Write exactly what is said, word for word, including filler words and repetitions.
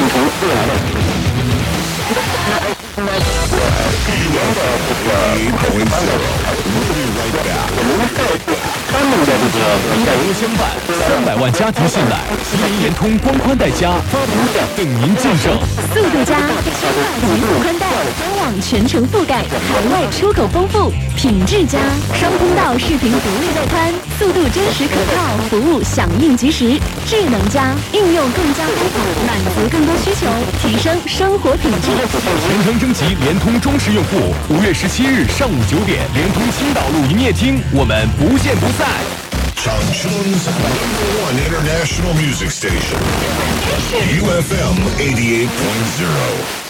服务相伴，三百万家庭信赖，吉林联通光宽带加等您见证。 速度加，天籁极速宽带，官网全程覆盖，海外出口丰富。品质加，双通道视频独立带宽，速度真实可靠，服务响应及时。智能加，应用更加丰富，满足更多需求，提升生活品质。 全程征集联通忠实用户，五月十七日上午九点，联通青岛路营业厅，我们不见不散。 Changchun's number one international music station, U F M eighty-eight point zero.